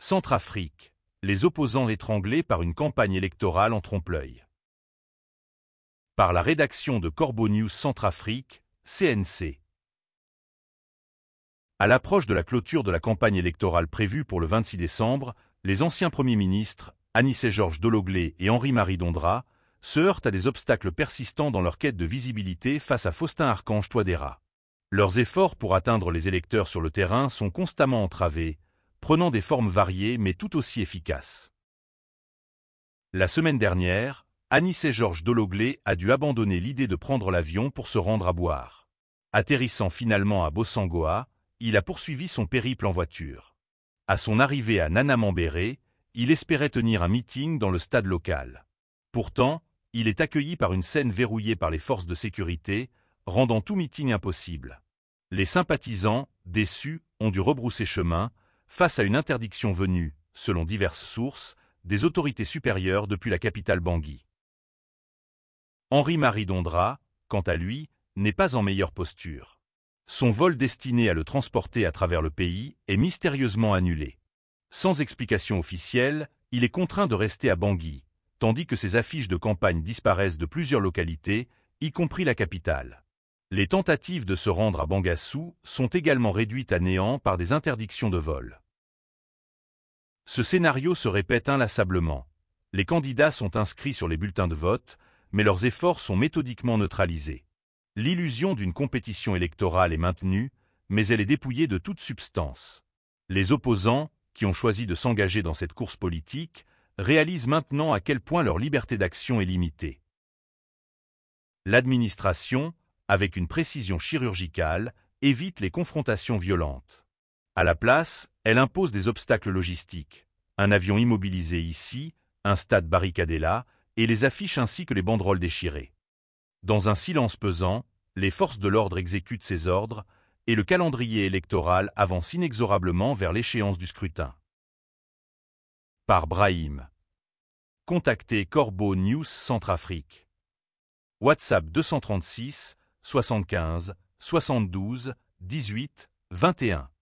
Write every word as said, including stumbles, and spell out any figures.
Centrafrique, les opposants étranglés par une campagne électorale en trompe-l'œil. Par la rédaction de Corbeau News Centrafrique, C N C. À l'approche de la clôture de la campagne électorale prévue pour le vingt-six décembre, les anciens premiers ministres, Anicet-Georges Dologlé et Henri-Marie Dondra, se heurtent à des obstacles persistants dans leur quête de visibilité face à Faustin-Archange Touadéra. Leurs efforts pour atteindre les électeurs sur le terrain sont constamment entravés, prenant des formes variées mais tout aussi efficaces. La semaine dernière, Anicet-Georges Dologlé a dû abandonner l'idée de prendre l'avion pour se rendre à Boire. Atterrissant finalement à Bossangoa, il a poursuivi son périple en voiture. À son arrivée à Nanamambéré, il espérait tenir un meeting dans le stade local. Pourtant, il est accueilli par une scène verrouillée par les forces de sécurité, rendant tout meeting impossible. Les sympathisants, déçus, ont dû rebrousser chemin, face à une interdiction venue, selon diverses sources, des autorités supérieures depuis la capitale Bangui. Henri-Marie Dondra, quant à lui, n'est pas en meilleure posture. Son vol destiné à le transporter à travers le pays est mystérieusement annulé. Sans explication officielle, il est contraint de rester à Bangui, tandis que ses affiches de campagne disparaissent de plusieurs localités, y compris la capitale. Les tentatives de se rendre à Bangassou sont également réduites à néant par des interdictions de vol. Ce scénario se répète inlassablement. Les candidats sont inscrits sur les bulletins de vote, mais leurs efforts sont méthodiquement neutralisés. L'illusion d'une compétition électorale est maintenue, mais elle est dépouillée de toute substance. Les opposants, qui ont choisi de s'engager dans cette course politique, réalisent maintenant à quel point leur liberté d'action est limitée. L'administration, avec une précision chirurgicale, évite les confrontations violentes. À la place, elle impose des obstacles logistiques, un avion immobilisé ici, un stade barricadé là, et les affiches ainsi que les banderoles déchirées. Dans un silence pesant, les forces de l'ordre exécutent ces ordres, et le calendrier électoral avance inexorablement vers l'échéance du scrutin. Par Brahim. Contactez Corbeau News Centrafrique. WhatsApp deux cent trente-six, soixante-quinze, soixante-douze, dix-huit, vingt et un.